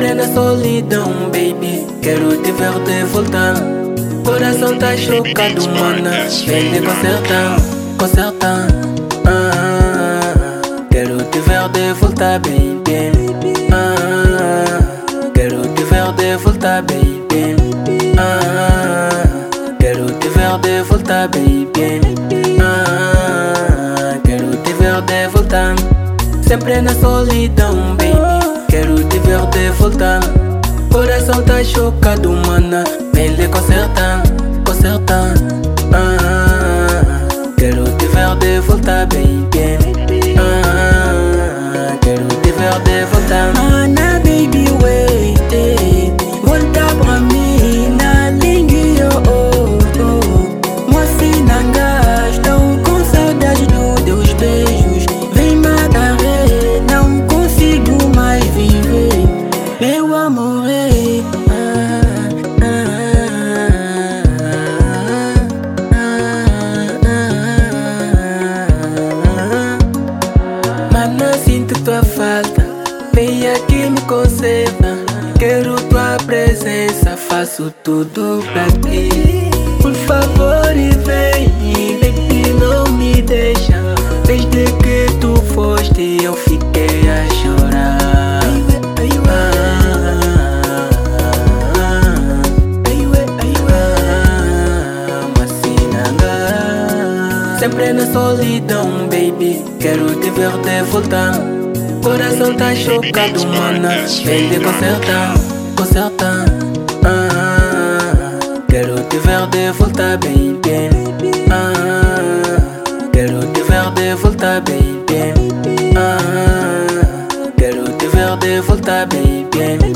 Sempre na solidão, baby, quero te ver de volta. Coração tá chocado, mana, vem de consertar, consertar. Quero te ver de volta, baby. Quero te ver de volta, baby. Quero te ver de volta, baby. Quero te ver de volta. Sempre na solidão, baby, quero te ver de volta. Coração tá chocado, mana, vem lhe consertar, consertar. Quero te ver de volta, baby. Quero te ver de volta. Ana, baby, wait, volta pra mim na língua, oh, oh. Moça nanga, estou com saudade dos teus beijos. Vem me agarrar, não consigo mais viver, meu amor. Mana, sinto tua falta, vem aqui me conserta. Quero tua presença, faço tudo pra ti. Por favor, vem, baby, não me deixa. Desde que tu foste, eu fiquei a chorar. Sempre na solidão, baby, quero te ver de volta. Coração tá chocado, mana, vem de consertar, consertar. Quero te ver de volta, baby. Quero te ver de volta, baby. Quero te ver de volta, baby. Quero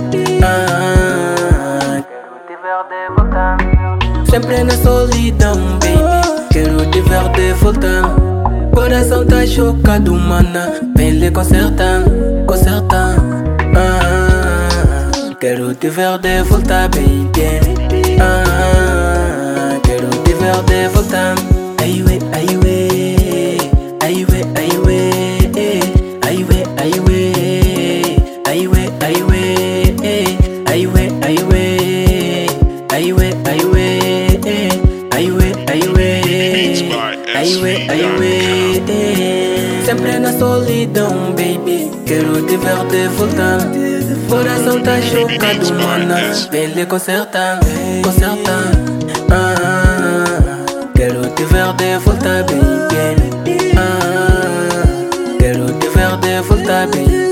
te ver de volta. Sempre na solidão, baby, quero te ver de volta. Coração tá chocado, mana, vem lhe consertar, consertar. Quero te ver de volta, baby. Quero te ver de volta. Ai ué, ai ué, ai ué, ai ué, ai ué, ai ué, ai ué, ai ué, ai ué, ai ué, ai ué, ai ué, ai ué, ai ué, ai ué, ai ué. Sempre na solidão, baby, quero te ver de volta. Coração tá chocado, mana, vem lhe consertar, consertar. Quero te ver de volta, baby. Quero te ver de volta, baby.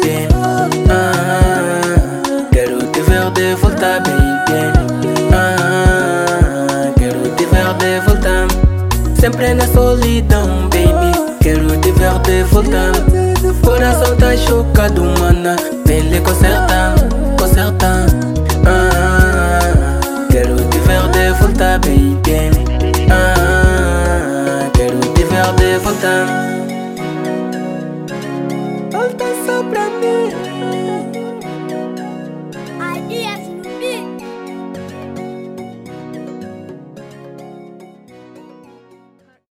Quero te ver de volta, baby. Quero te ver de volta. Sempre na solidão, baby, quero te ver de volta. Coração tá chocado, mana, vem lhe consertar, consertar. Quero te ver de volta, baby. Quero te ver de volta.